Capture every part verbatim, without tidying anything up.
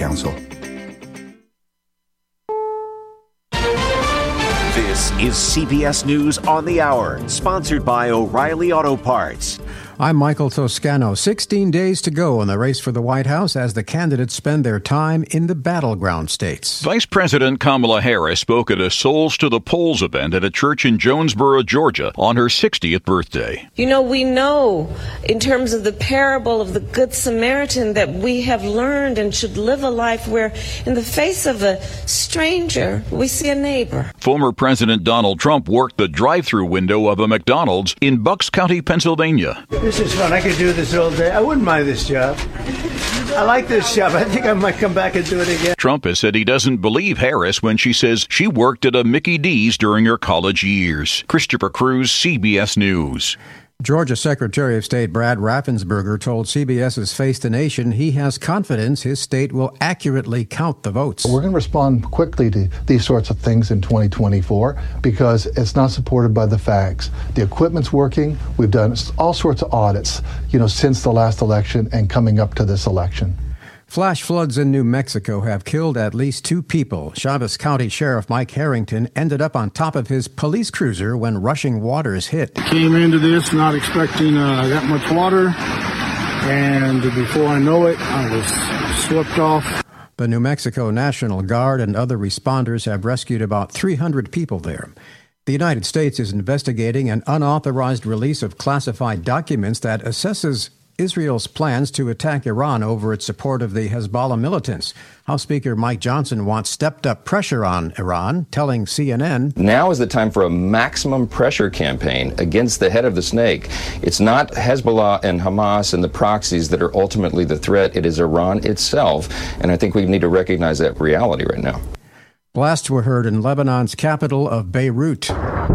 Council. This is C B S News on the Hour, sponsored by O'Reilly Auto Parts. I'm Michael Toscano. sixteen days to go in the race for the White House as the candidates spend their time in the battleground states. Vice President Kamala Harris spoke at a Souls to the Polls event at a church in Jonesboro, Georgia, on her sixtieth birthday. You know, we know in terms of the parable of the Good Samaritan that we have learned and should live a life where in the face of a stranger, we see a neighbor. Former President Donald Trump worked the drive-through window of a McDonald's in Bucks County, Pennsylvania. This is fun. I could do this all day. I wouldn't mind this job. I like this job. I think I might come back and do it again. Trump has said he doesn't believe Harris when she says she worked at a Mickey D's during her college years. Christopher Cruz, C B S News. Georgia Secretary of State Brad Raffensperger told CBS's Face the Nation he has confidence his state will accurately count the votes. We're going to respond quickly to these sorts of things in twenty twenty-four because it's not supported by the facts. The equipment's working. We've done all sorts of audits, you know, since the last election and coming up to this election. Flash floods in New Mexico have killed at least two people. Chavez County Sheriff Mike Harrington ended up on top of his police cruiser when rushing waters hit. Came into this not expecting uh, that much water, and before I know it, I was swept off. The New Mexico National Guard and other responders have rescued about three hundred people there. The United States is investigating an unauthorized release of classified documents that assesses Israel's plans to attack Iran over its support of the Hezbollah militants. House Speaker Mike Johnson wants stepped-up pressure on Iran, telling C N N, "Now is the time for a maximum pressure campaign against the head of the snake. It's not Hezbollah and Hamas and the proxies that are ultimately the threat. It is Iran itself, and I think we need to recognize that reality right now." Blasts were heard in Lebanon's capital of Beirut.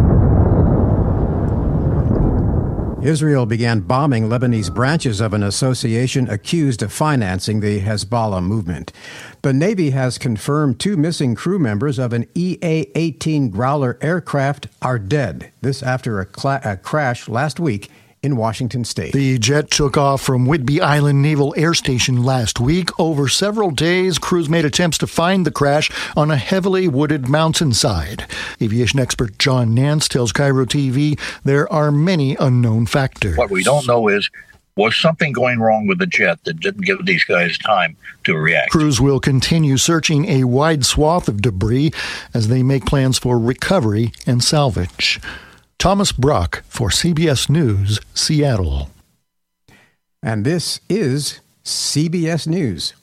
Israel began bombing Lebanese branches of an association accused of financing the Hezbollah movement. The Navy has confirmed two missing crew members of an E A eighteen Growler aircraft are dead. This after a, cla- a crash last week in Washington State. The jet took off from Whidbey Island Naval Air Station last week. Over several days, crews made attempts to find the crash on a heavily wooded mountainside. Aviation expert John Nance tells Cairo T V there are many unknown factors. What we don't know is, was something going wrong with the jet that didn't give these guys time to react? Crews will continue searching a wide swath of debris as they make plans for recovery and salvage. Thomas Brock for C B S News, Seattle. And this is C B S News.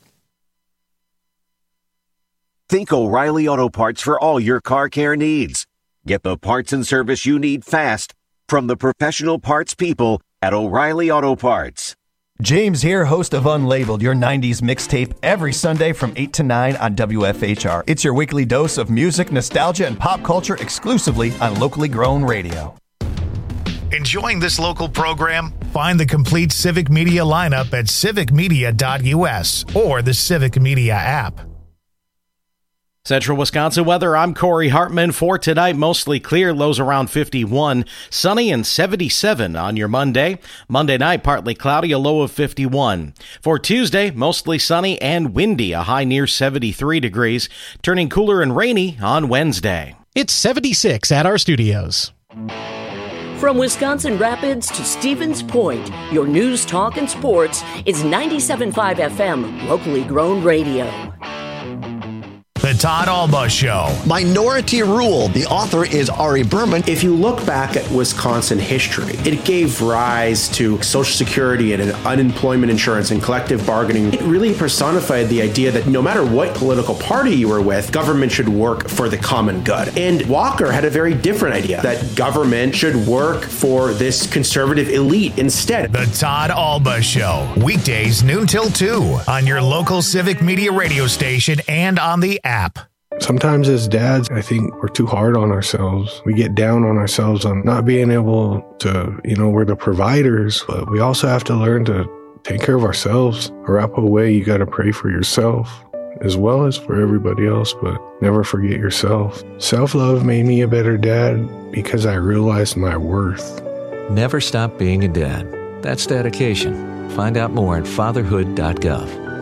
Think O'Reilly Auto Parts for all your car care needs. Get the parts and service you need fast from the professional parts people at O'Reilly Auto Parts. James here, host of Unlabeled, your nineties mixtape, every Sunday from eight to nine on W F H R. It's your weekly dose of music, nostalgia, and pop culture exclusively on locally grown radio. Enjoying this local program? Find the complete Civic Media lineup at civic media dot u s or the Civic Media app. Central Wisconsin weather, I'm Corey Hartman. For tonight, mostly clear, lows around fifty-one, sunny and seventy-seven on your Monday. Monday night, partly cloudy, a low of fifty-one. For Tuesday, mostly sunny and windy, a high near seventy-three degrees, turning cooler and rainy on Wednesday. It's seventy-six at our studios. From Wisconsin Rapids to Stevens Point, your news, talk, and sports is ninety-seven point five F M, locally grown radio. The Todd Alba Show. Minority Rule. The author is Ari Berman. If you look back at Wisconsin history, it gave rise to Social Security and unemployment insurance and collective bargaining. It really personified the idea that no matter what political party you were with, government should work for the common good. And Walker had a very different idea, that government should work for this conservative elite instead. The Todd Alba Show. Weekdays noon till two on your local Civic Media radio station and on the app. App. Sometimes as dads, I think we're too hard on ourselves. We get down on ourselves on not being able to, you know, we're the providers, but we also have to learn to take care of ourselves. Arapaho way, you got to pray for yourself as well as for everybody else, but never forget yourself. Self-love made me a better dad because I realized my worth. Never stop being a dad. That's dedication. Find out more at fatherhood dot gov.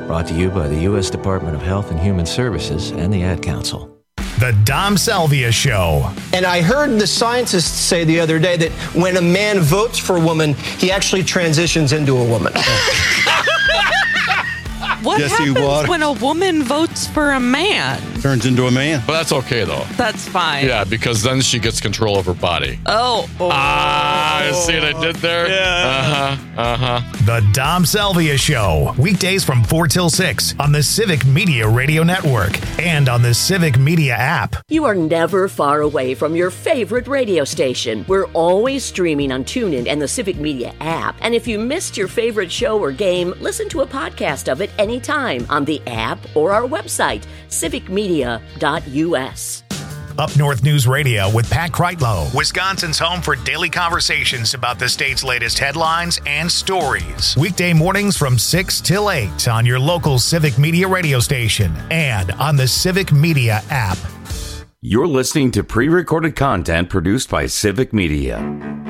Brought to you by the U S Department of Health and Human Services and the Ad Council. The Dom Salvia Show. And I heard the scientists say the other day that when a man votes for a woman, he actually transitions into a woman. What Yes, you happens what? when a woman votes for a man? Turns into a man. But that's okay, though. That's fine. Yeah, because then she gets control of her body. Oh. oh. Ah, you see what I did there? Yeah. Uh-huh, uh-huh. The Dom Salvia Show. Weekdays from four till six on the Civic Media Radio Network and on the Civic Media app. You are never far away from your favorite radio station. We're always streaming on TuneIn and the Civic Media app. And if you missed your favorite show or game, listen to a podcast of it anytime on the app or our website, civic media dot u s. Up North News Radio with Pat Kreitlow, Wisconsin's home for daily conversations about the state's latest headlines and stories. Weekday mornings from six till eight on your local Civic Media radio station and on the Civic Media app. You're listening to pre-recorded content produced by Civic Media.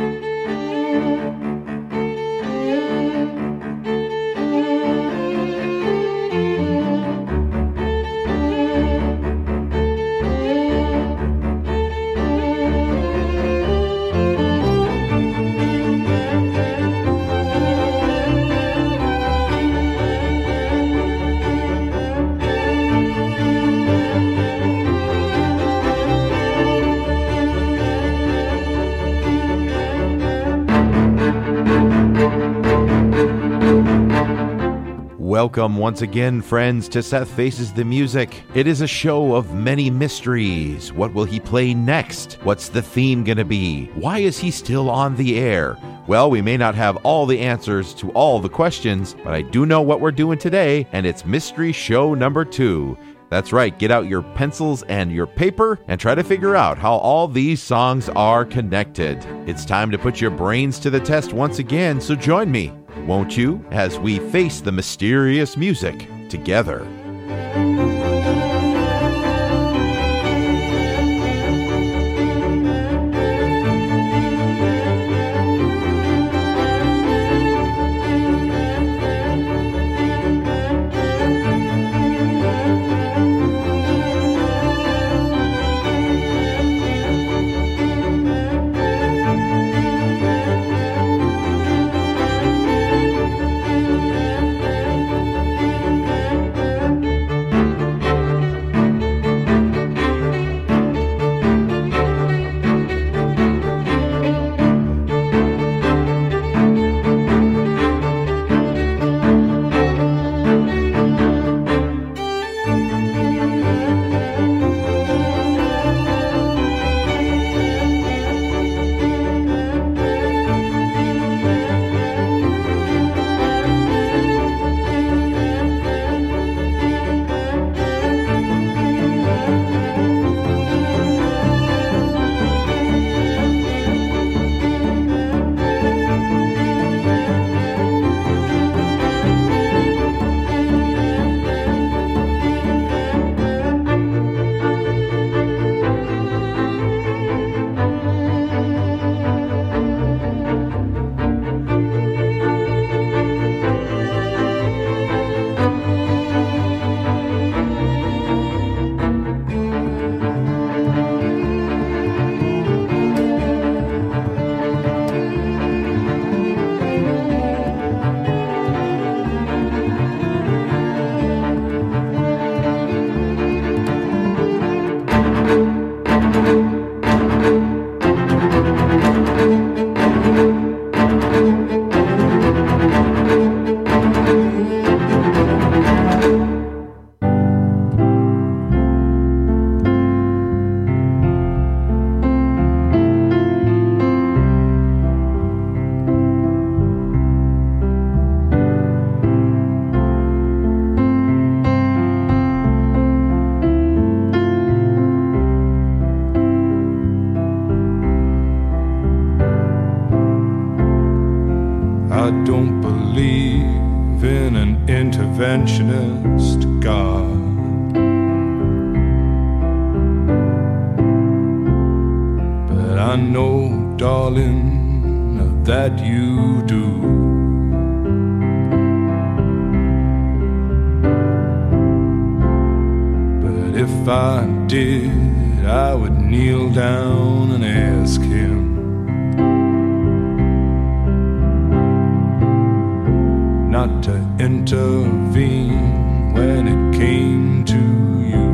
Welcome once again, friends, to Seth Faces the Music. It is a show of many mysteries. What will he play next? What's the theme gonna be? Why is he still on the air? Well, we may not have all the answers to all the questions, but I do know what we're doing today, and it's Mystery Show number two. That's right, get out your pencils and your paper and try to figure out how all these songs are connected. It's time to put your brains to the test once again, so join me, won't you, as we face the mysterious music together. I don't believe in an interventionist God. But I know, darling, that you do. if I did, I would kneel down and ask him not to intervene when it came to you.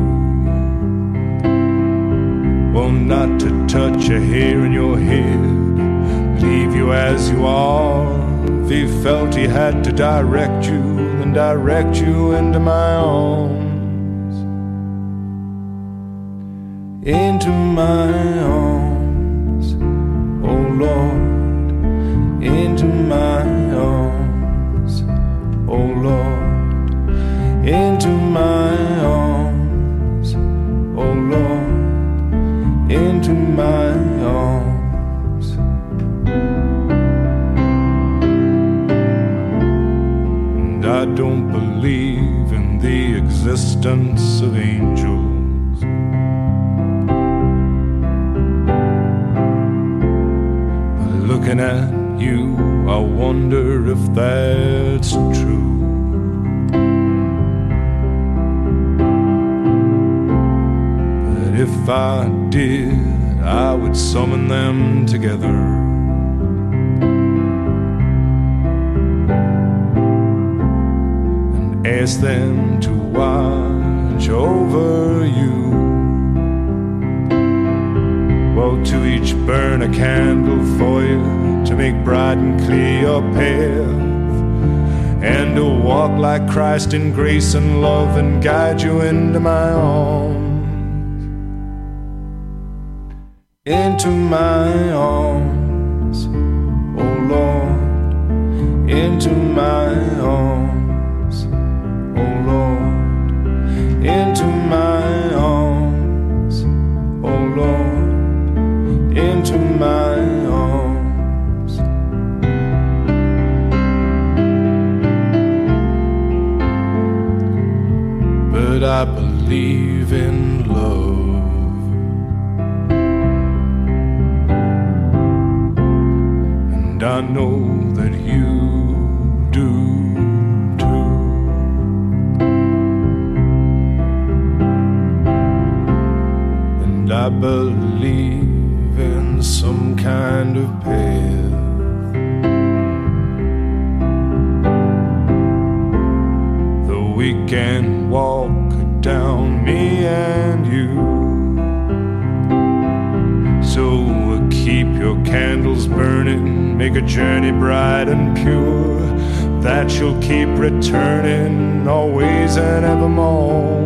Well, not to touch a hair in your head, leave you as you are. If he felt he had to direct you, then direct you into my arms. Into my arms, oh Lord, into my arms, oh Lord, into my arms, oh Lord, into my arms. And I don't believe in the existence of angels. Looking at you, I wonder if that's true. But if I did, I would summon them together and ask them to watch over you. Well, to each burn a candle for you, to make bright and clear your path, and to walk like Christ in grace and love and guide you into my arms, into my arms, oh Lord, into my arms, oh Lord, into my arms, oh Lord, into my arms. But I believe in love, and I know that you do too. And I believe in some kind of path that we can walk down, me and you. So we'll keep your candles burning, make a journey bright and pure, that you'll keep returning always and evermore.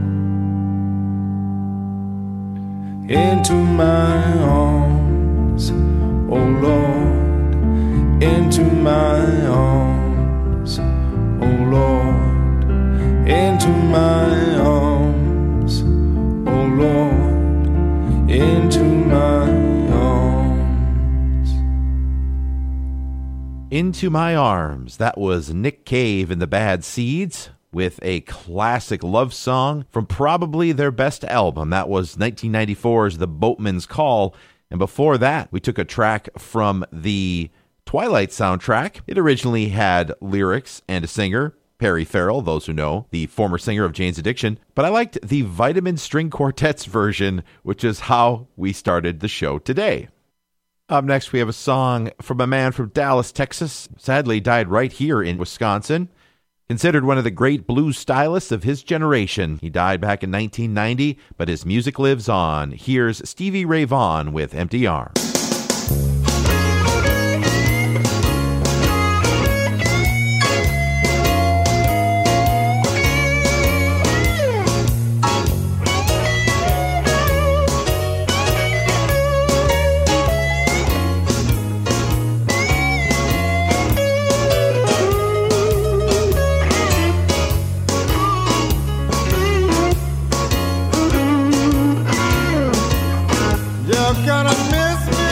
Into my arms, oh Lord, into my arms, oh Lord, into my arms, oh Lord, into my arms. Into My Arms. That was Nick Cave and the Bad Seeds with a classic love song from probably their best album. That was nineteen ninety-four's The Boatman's Call. And before that, we took a track from the Twilight soundtrack. It originally had lyrics and a singer, Perry Farrell, those who know, the former singer of Jane's Addiction. But I liked the Vitamin String Quartet's version, which is how we started the show today. Up next, we have a song from a man from Dallas, Texas. Sadly died right here in Wisconsin. Considered one of the great blues stylists of his generation. He died back in nineteen ninety, but his music lives on. Here's Stevie Ray Vaughan with Empty Arms. You're gonna miss me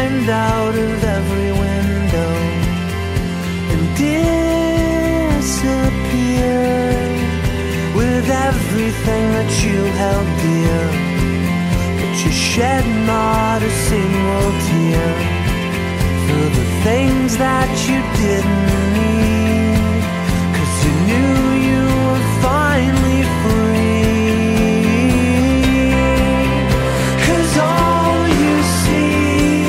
wind out of every window and disappear with everything that you held dear, but you shed not a single tear for the things that you didn't need, 'cause you knew you were finally free. 'Cause all you see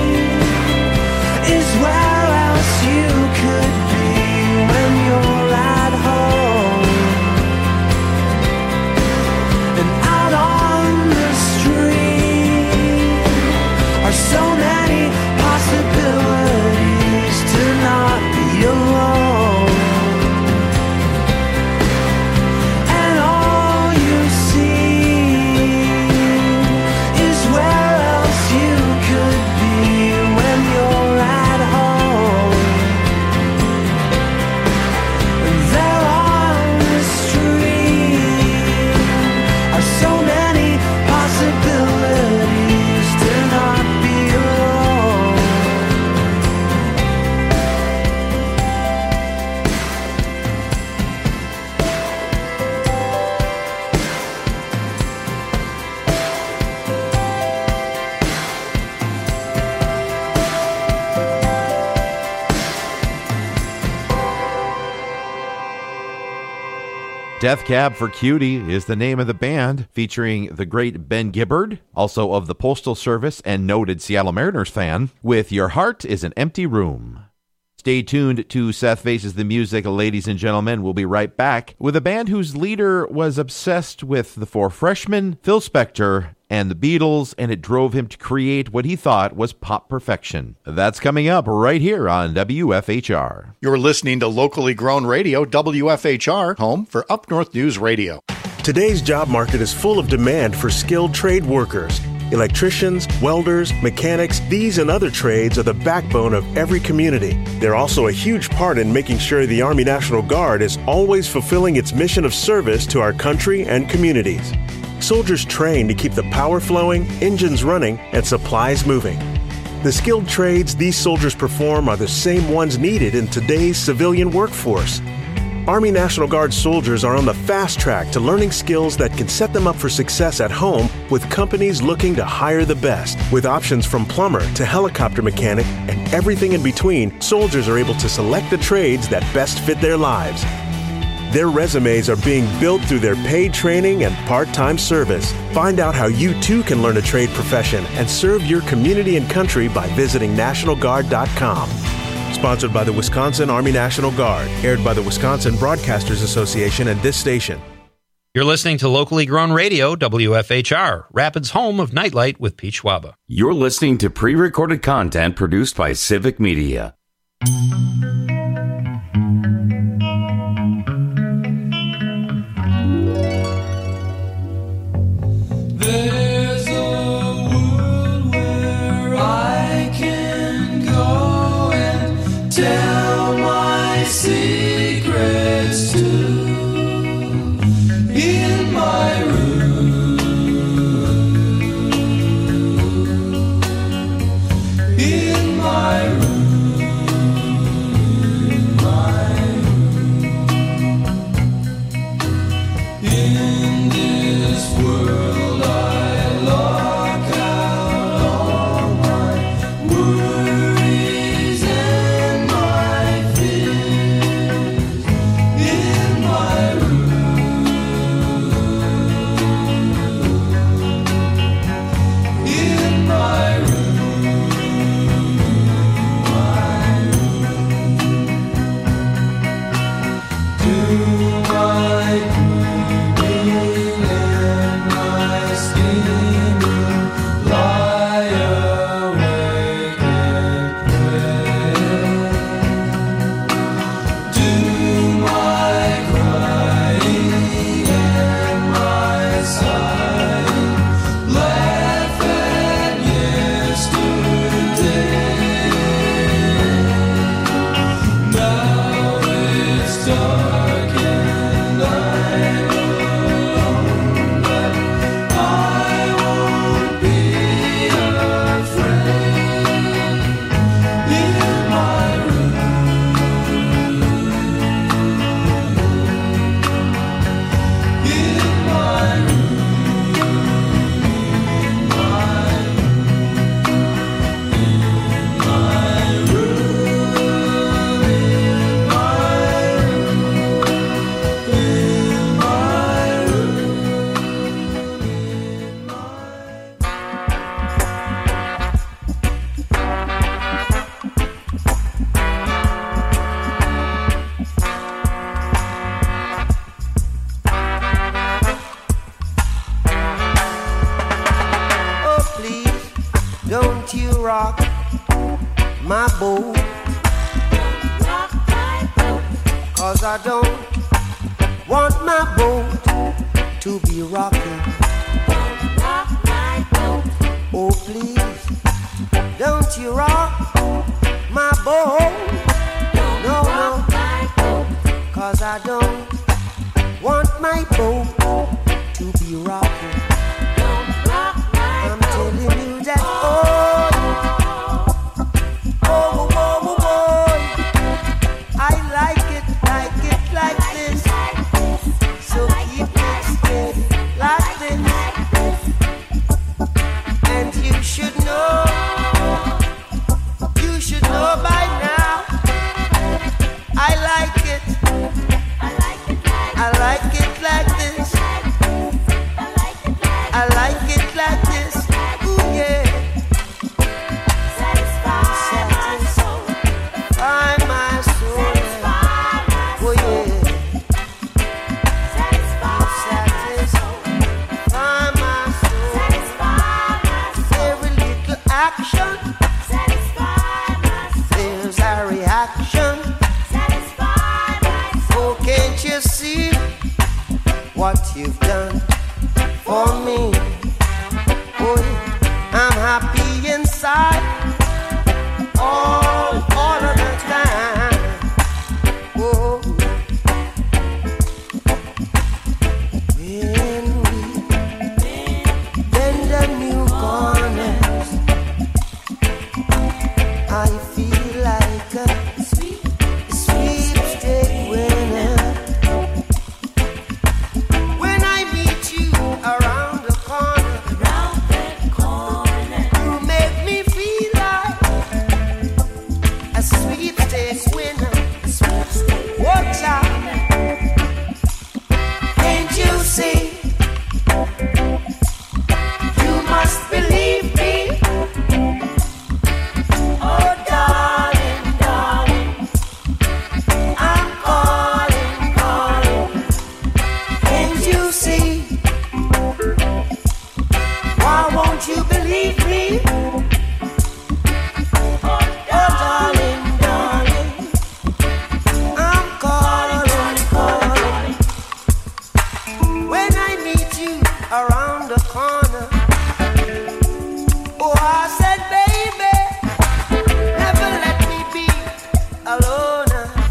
is where else you could be when you're at home. And out on the street are so many possibilities to not be alone. And all you see is where else you could be when you're at home. And there on the street are so many possibilities to not be alone. Death Cab for Cutie is the name of the band, featuring the great Ben Gibbard, also of the Postal Service and noted Seattle Mariners fan, with Your Heart is an Empty Room. Stay tuned to Seth Faces the Music, ladies and gentlemen. We'll be right back with a band whose leader was obsessed with the Four Freshmen, Phil Spector, and the Beatles, and it drove him to create what he thought was pop perfection. That's coming up right here on W F H R. You're listening to locally grown radio, W F H R, home for Up North News Radio. Today's job market is full of demand for skilled trade workers. Electricians, welders, mechanics, these and other trades are the backbone of every community. They're also a huge part in making sure the Army National Guard is always fulfilling its mission of service to our country and communities. Soldiers train to keep the power flowing, engines running, and supplies moving. The skilled trades these soldiers perform are the same ones needed in today's civilian workforce. Army National Guard soldiers are on the fast track to learning skills that can set them up for success at home with companies looking to hire the best. With options from plumber to helicopter mechanic and everything in between, soldiers are able to select the trades that best fit their lives. Their resumes are being built through their paid training and part-time service. Find out how you too can learn a trade profession and serve your community and country by visiting National Guard dot com. Sponsored by the Wisconsin Army National Guard. Aired by the Wisconsin Broadcasters Association and this station. You're listening to locally grown radio, W F H R, Rapids' home of Nightlight with Pete Schwaba. You're listening to pre-recorded content produced by Civic Media. There's a world where I can go and tell my secrets to, in my room, in my room. Don't you rock my boat. Don't rock my boat. Cause I don't want my boat to be rocking. Don't rock my boat. Oh please, don't you rock my boat. Don't no, rock no. my boat. Cause I don't want my boat to be rocking. Don't rock my I'm boat. Telling you that oh, oh, oh, oh, boy, I like it, like it, like this. So keep it steady, like this. And you should know, you should know by now. I like it, I like it, I like it like this. I like it like this. Ooh yeah. Satisfy my soul. Satisfy my soul. Oh yeah. Satisfy my soul. Every little action. There's a reaction. Oh, can't you see what you've done for me? Oh, I'm happy inside all, all of the time. Oh, when we bend the new corners, I feel like a sweet, sweepstake winner. When I meet you around the corner, around that corner, you make me feel like a sweepstake winner. Watch out, can't you see? You must believe me. Oh, darling, darling, I'm calling, calling. Can't you see? Why won't you believe me? Oh, darling, darling, I'm calling, calling. When I meet you around the corner, oh, I said, baby, never let me be alone.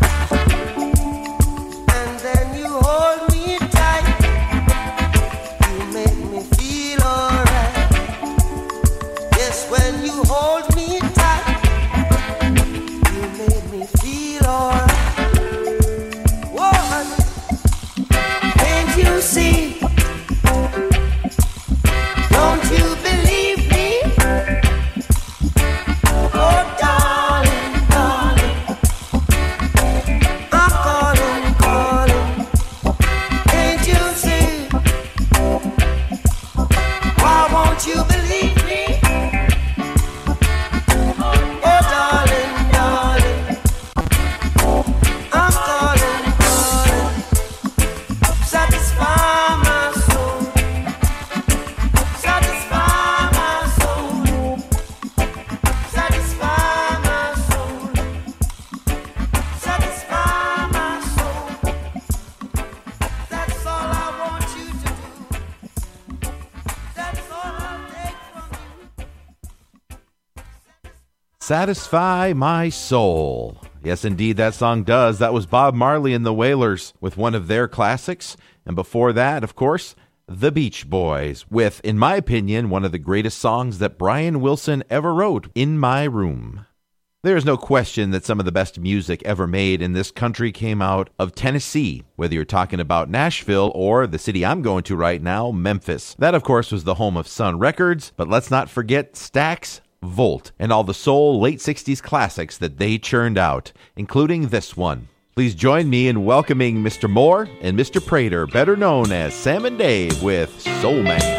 And then you hold me tight. You make me feel alright. Yes, when you hold me tight, you make me feel alright. Whoa, honey, can't you see? Don't you believe me? Oh, darling, darling, I'm calling, calling. Can't you see? Why won't you believe me? Oh, darling, darling, I'm calling, calling. Satisfy my soul. Satisfy my soul. Satisfy my soul. Satisfy my soul. That's all I want you to do. That's all I'll take from you. Satisfy My Soul. Yes, indeed, that song does. That was Bob Marley and the Wailers with one of their classics. And before that, of course, The Beach Boys with, in my opinion, one of the greatest songs that Brian Wilson ever wrote, In My Room. There is no question that some of the best music ever made in this country came out of Tennessee, whether you're talking about Nashville or the city I'm going to right now, Memphis. That, of course, was the home of Sun Records, but let's not forget Stax, Volt, and all the soul late sixties classics that they churned out, including this one. Please join me in welcoming Mister Moore and Mister Prater, better known as Sam and Dave, with Soul Man.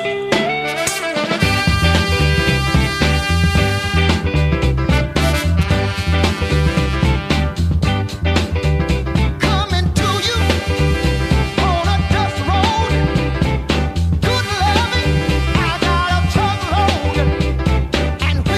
And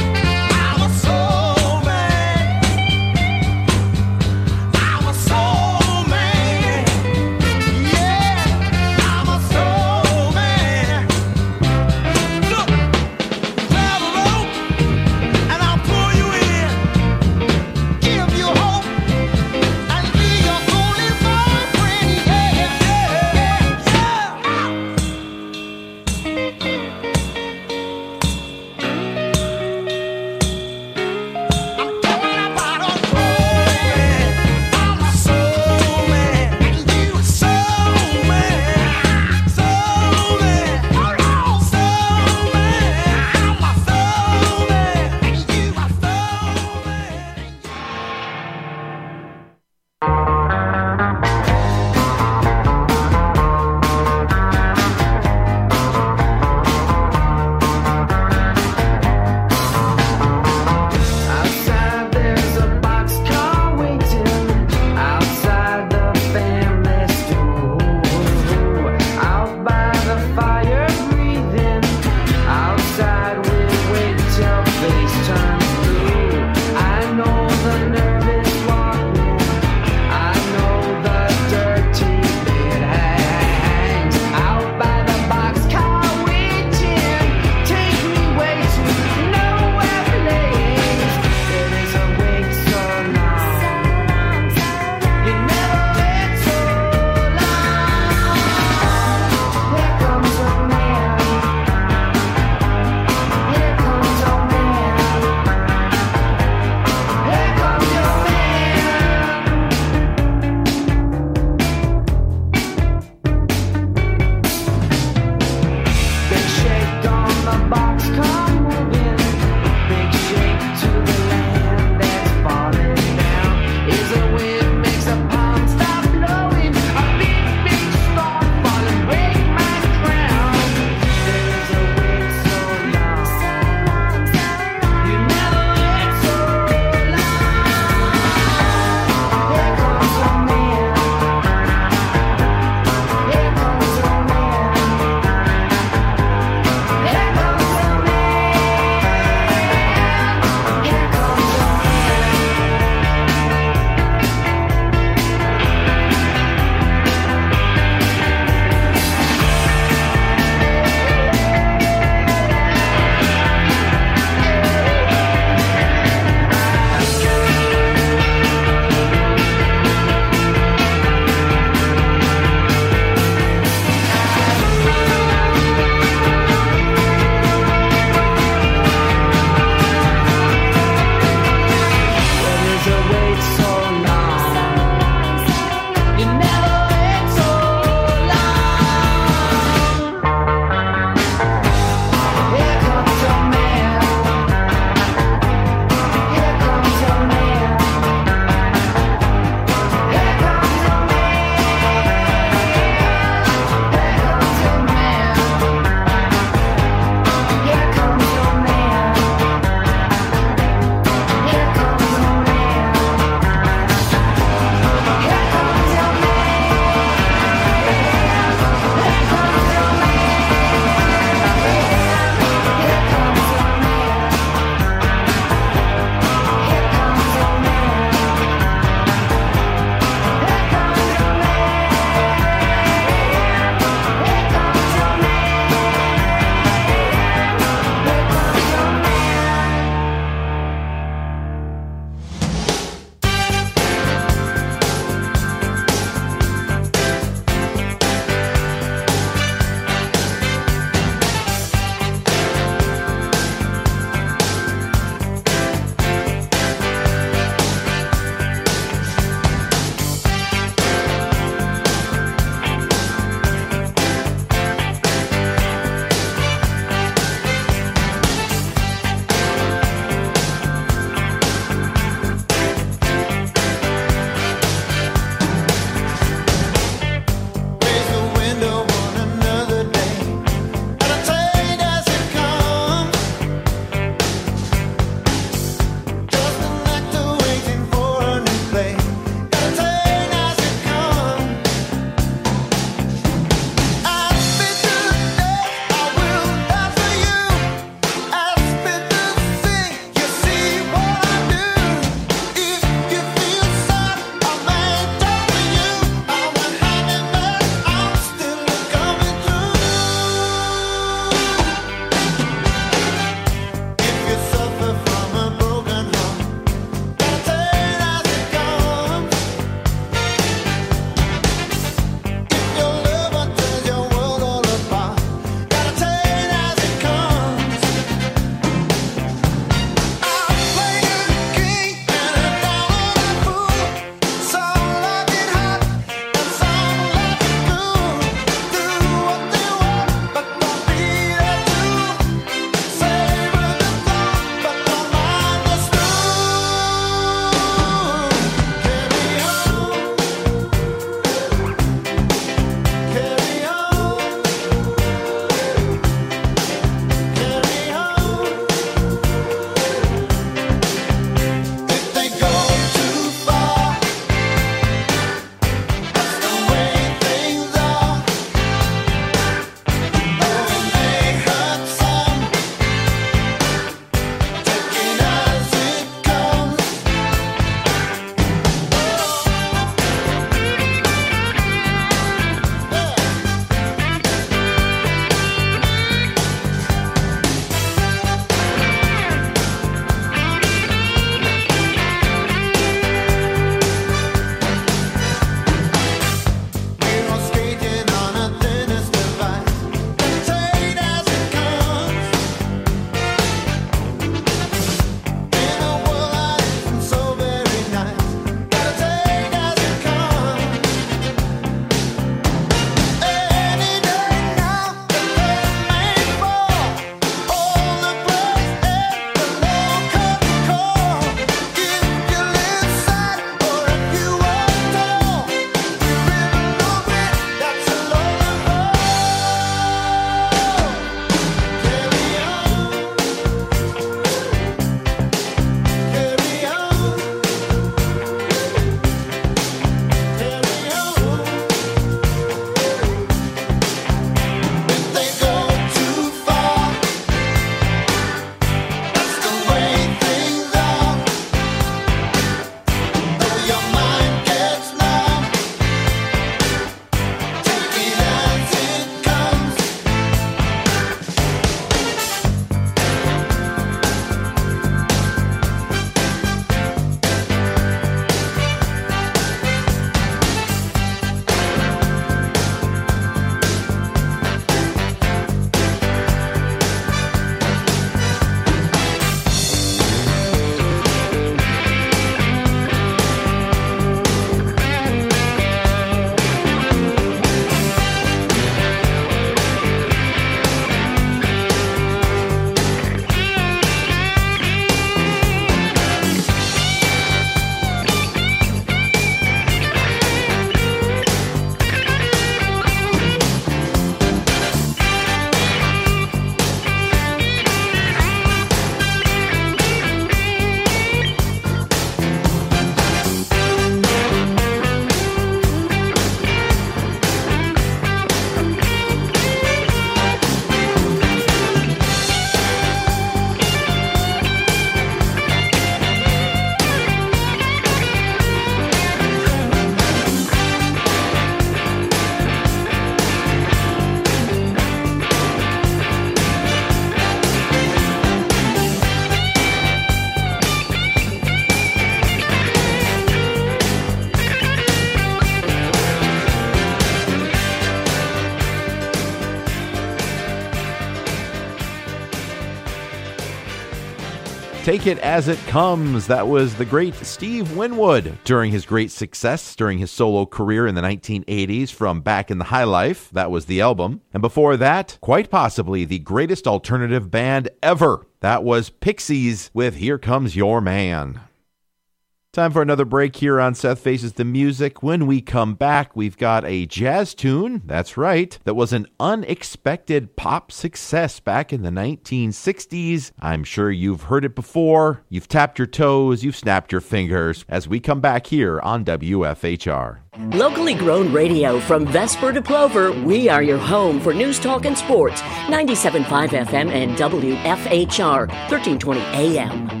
Take It As It Comes. That was the great Steve Winwood during his great success during his solo career in the nineteen eighties from Back in the High Life. That was the album. And before that, quite possibly the greatest alternative band ever. That was Pixies with Here Comes Your Man. Time for another break here on Seth Faces the Music. When we come back, we've got a jazz tune, that's right, that was an unexpected pop success back in the nineteen sixties. I'm sure you've heard it before. You've tapped your toes, you've snapped your fingers as we come back here on W F H R. Locally grown radio from Vesper to Plover, we are your home for news, talk, and sports. ninety-seven point five F M and W F H R, thirteen twenty A M.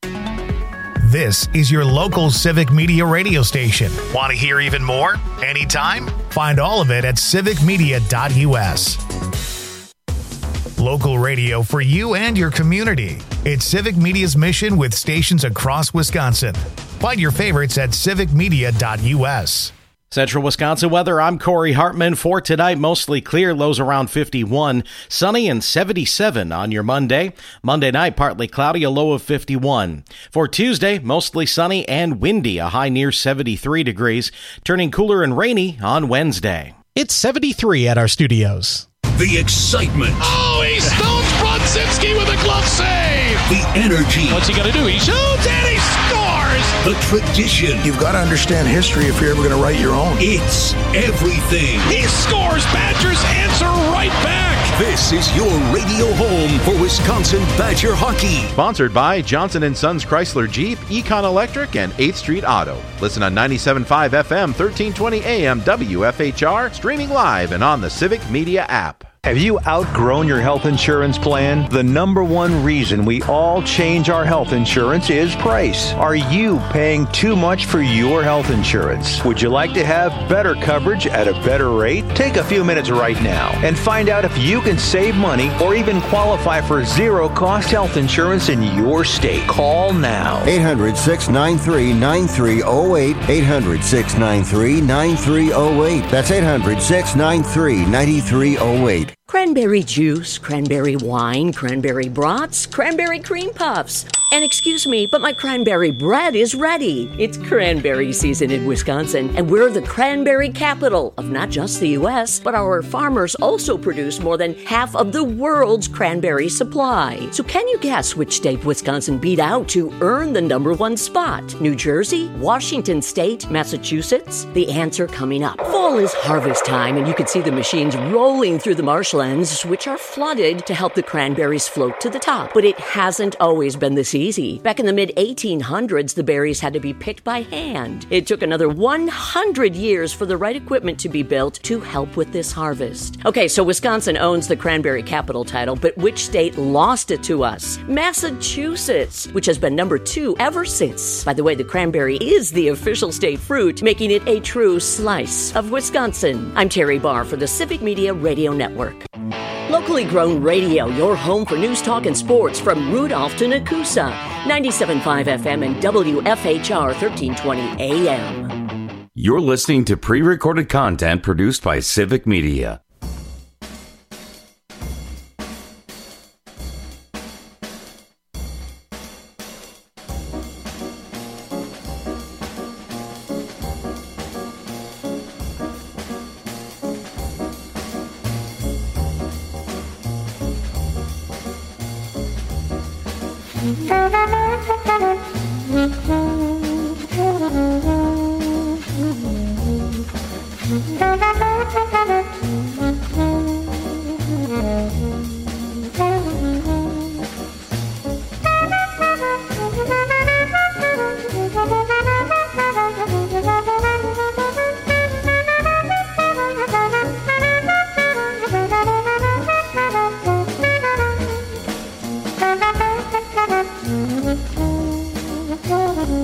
This is your local Civic Media radio station. Want to hear even more? Anytime? Find all of it at civic media dot U S. Local radio for you and your community. It's Civic Media's mission with stations across Wisconsin. Find your favorites at civic media dot U S. Central Wisconsin weather, I'm Corey Hartman. For tonight, mostly clear, lows around fifty-one. Sunny and seventy-seven on your Monday. Monday night, partly cloudy, a low of fifty-one. For Tuesday, mostly sunny and windy, a high near seventy-three degrees. Turning cooler and rainy on Wednesday. It's seventy-three at our studios. The excitement. Oh, he stones Brodzinski with a glove save. The energy. What's he going to do? He shoots and he scores. The tradition. You've got to understand history if you're ever going to write your own. It's everything. He scores. Badgers answer right back. This is your radio home for Wisconsin Badger hockey. Sponsored by Johnson and Sons Chrysler Jeep, Econ Electric, and eighth Street Auto. Listen on ninety-seven point five F M, thirteen twenty A M, W F H R, streaming live and on the Civic Media app. Have you outgrown your health insurance plan? The number one reason we all change our health insurance is price. Are you paying too much for your health insurance? Would you like to have better coverage at a better rate? Take a few minutes right now and find out if you can save money or even qualify for zero-cost health insurance in your state. Call now. eight hundred, six nine three, nine three zero eight. eight hundred, six nine three, nine three zero eight. That's eight hundred, six nine three, nine three zero eight. Cranberry juice, cranberry wine, cranberry brats, cranberry cream puffs. And excuse me, but my cranberry bread is ready. It's cranberry season in Wisconsin, and we're the cranberry capital of not just the U S, but our farmers also produce more than half of the world's cranberry supply. So can you guess which state Wisconsin beat out to earn the number one spot? New Jersey, Washington State, Massachusetts? The answer coming up. Fall is harvest time, and you can see the machines rolling through the marshlands, which are flooded to help the cranberries float to the top. But it hasn't always been this easy. Back in the mid eighteen hundreds, the berries had to be picked by hand. It took another one hundred years for the right equipment to be built to help with this harvest. Okay, so Wisconsin owns the cranberry capital title, but which state lost it to us? Massachusetts, which has been number two ever since. By the way, the cranberry is the official state fruit, making it a true slice of Wisconsin. I'm Terry Barr for the Civic Media Radio Network. Locally grown radio, your home for news, talk, and sports from Rudolph to Nakusa. ninety-seven point five F M and W F H R, thirteen twenty A M. You're listening to pre-recorded content produced by Civic Media. Thank you.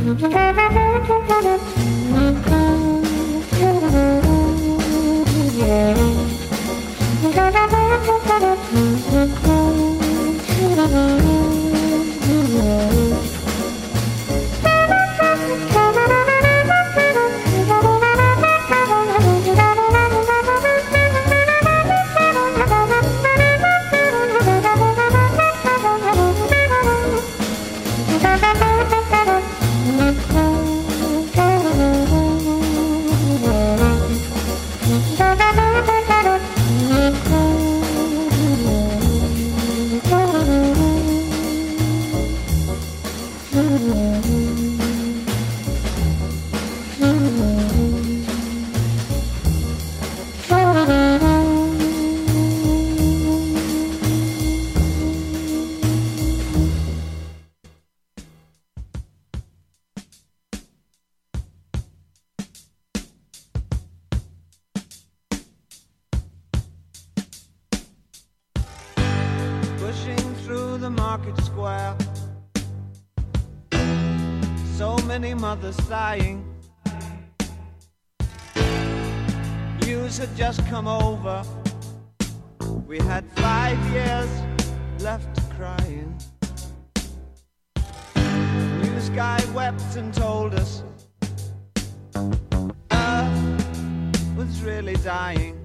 Pushing through the market square, so many mothers sighing. News had just come over, we had five years left crying. News guy wept and told us Earth was really dying.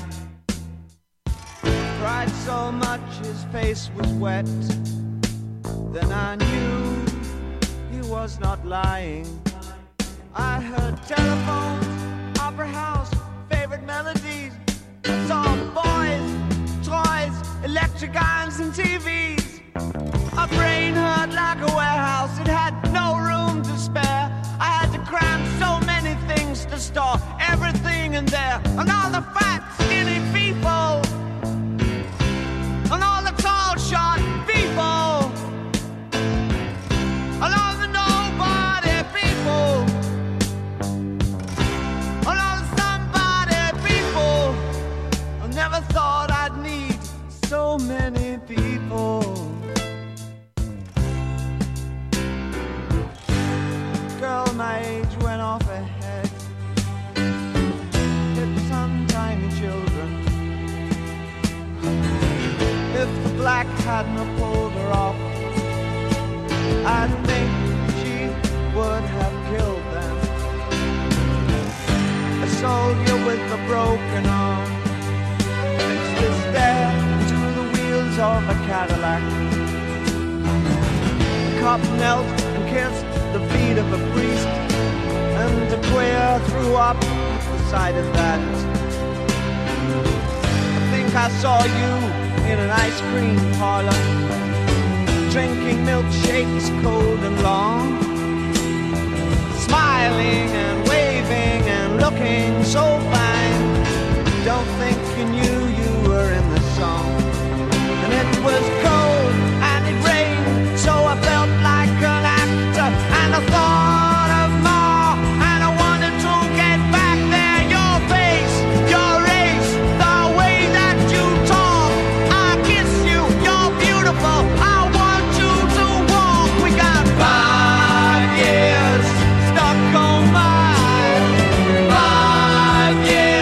Cried so much his face was wet, then I knew he was not lying. I heard telephones, opera house, favorite melodies. I saw boys, toys, electric irons and T Vs. My brain hurt like a warehouse, it had no room to spare. I had to cram so many things to store everything in there. And all the fat, skinny people, and all the tall, short people, and all the nobody people, and all the somebody people. I never thought I'd need so many people. Girl my age went off ahead, hit some tiny children. If the black hadn't have pulled her off, I think she would have killed them. A soldier with a broken arm fixed his stare to the wheels of a Cadillac. The cop knelt and kissed the feet of a priest, and the queer threw up the sight of that. I think I saw you in an ice cream parlor, drinking milkshakes cold and long, smiling and waving and looking so fine. Don't think you knew you were in the song. And it was cold and it rained, so I felt like an actor, and I thought of more, and I wanted to get back there. Your face, your race, the way that you talk, I kiss you, you're beautiful, I want you to walk. We got five years stuck on my five years.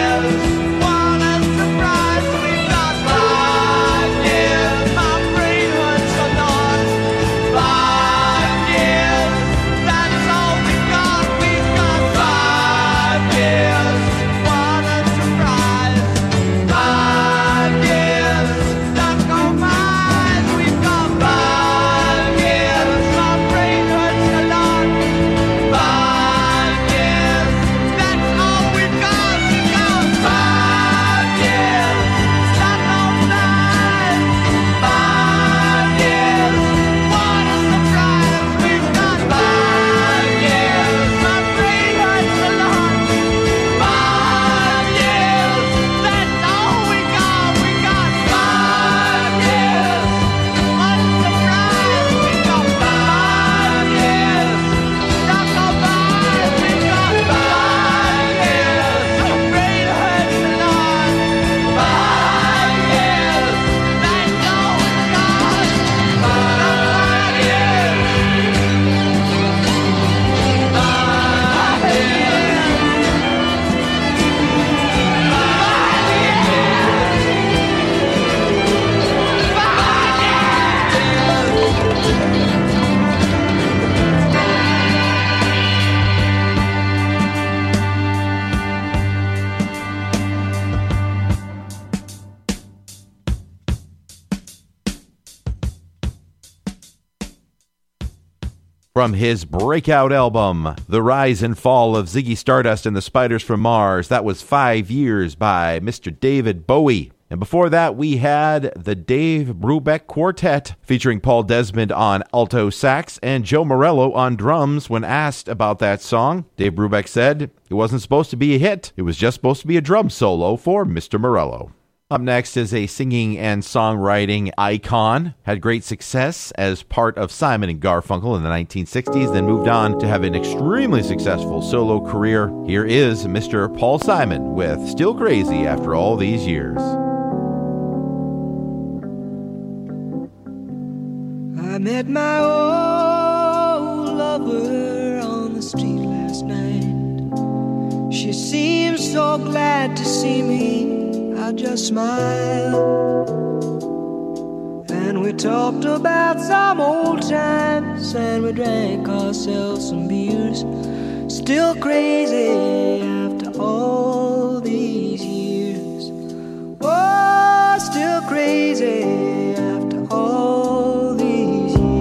from his breakout album, The Rise and Fall of Ziggy Stardust and the Spiders from Mars. That was Five Years by Mister David Bowie. And before that, we had the Dave Brubeck Quartet featuring Paul Desmond on alto sax and Joe Morello on drums. When asked about that song, Dave Brubeck said it wasn't supposed to be a hit. It was just supposed to be a drum solo for Mister Morello. Up next is a singing and songwriting icon. Had great success as part of Simon and Garfunkel in the nineteen sixties, then moved on to have an extremely successful solo career. Here is Mister Paul Simon with Still Crazy After All These Years. I met my old lover on the street last night. She seemed so glad to see me, I just smiled. And we talked about some old times, and we drank ourselves some beers. Still crazy after all these years. Oh, still crazy after all these years.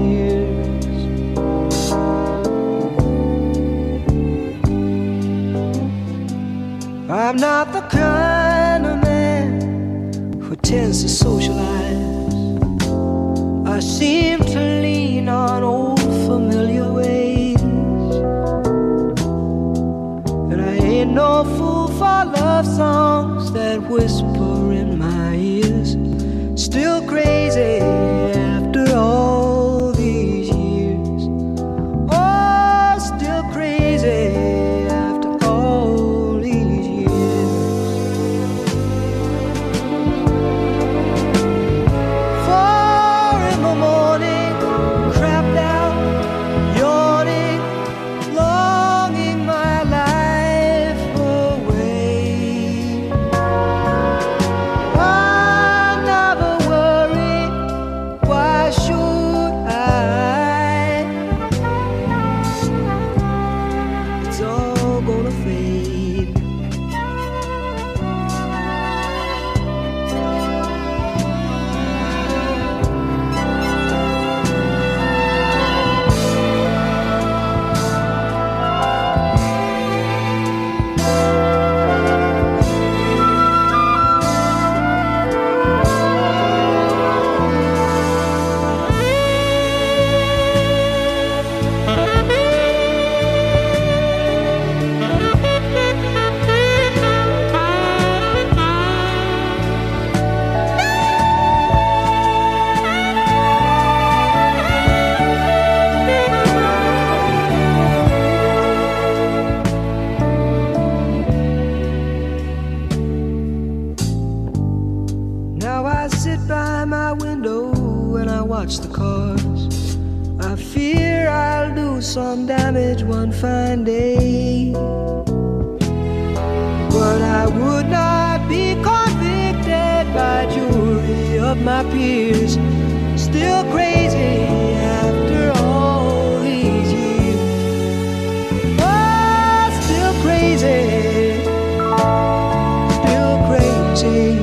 I'm not the kind of man who tends to socialize. I seem to lean on old familiar ways, and I ain't no fool for love songs that whisper in my ears. Still crazy after all these years. Oh, still crazy after all these years. Four in the morning, crapped out, yawning, longing my life away. I never worry, why should I? It's all gonna fade. Now I sit by my window and I watch the cars. I fear I'll do some damage one fine day, but I would not be convicted by jury of my peers. Still crazy after all these years. Oh, still crazy, still crazy.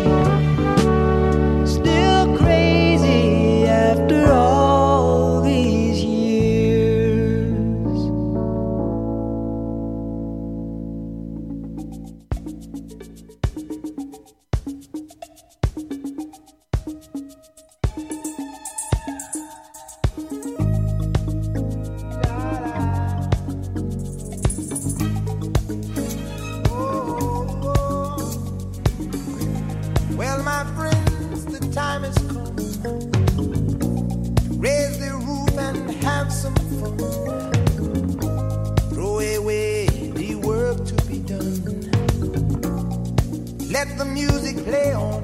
Still crazy after all these years. Well, my friends, the time has come. Raise the roof and have some fun. Throw away the work to be done. Let the music play on.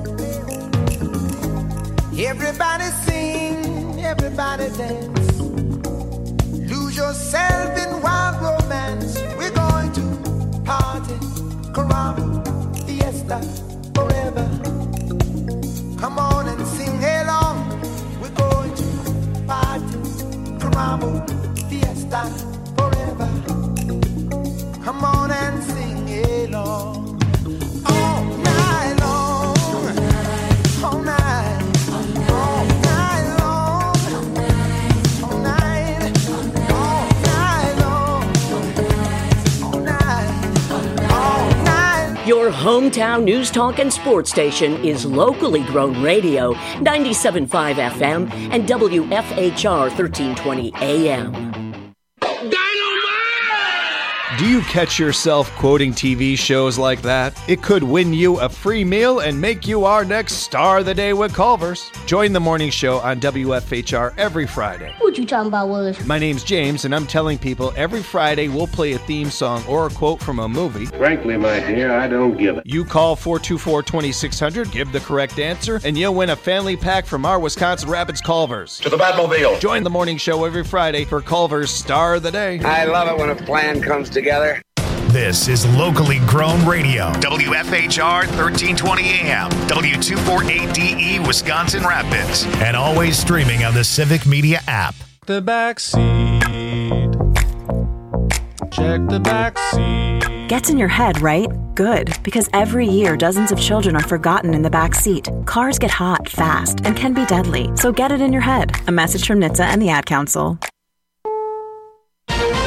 Everybody sing, everybody dance. Lose yourself in wild romance. We're going to party, caramba, fiesta, forever. Come on and sing along. We're going to party, caramba, fiesta, forever. Come on and sing along. All night long, all night, all night long, all night, all hometown news talk and sports station is locally grown radio, ninety-seven point five F M and W F H R thirteen twenty A M. Do you catch yourself quoting T V shows like that? It could win you a free meal and make you our next star of the day with Culver's. Join the morning show on W F H R every Friday. What you talking about, Willis? My name's James, and I'm telling people every Friday we'll play a theme song or a quote from a movie. Frankly, my dear, I don't give it. You call four two four, two six zero zero, give the correct answer, and you'll win a family pack from our Wisconsin Rapids Culver's. To the Batmobile. Join the morning show every Friday for Culver's Star of the Day. I love it when a plan comes together. This is locally grown radio. W F H R thirteen twenty A M, W two forty-eight D E, Wisconsin Rapids, and always streaming on the Civic Media app. The back seat. Check the back seat. Gets in your head, right? Good, because every year dozens of children are forgotten in the back seat. Cars get hot fast and can be deadly, so get it in your head. A message from N H T S A and the Ad Council.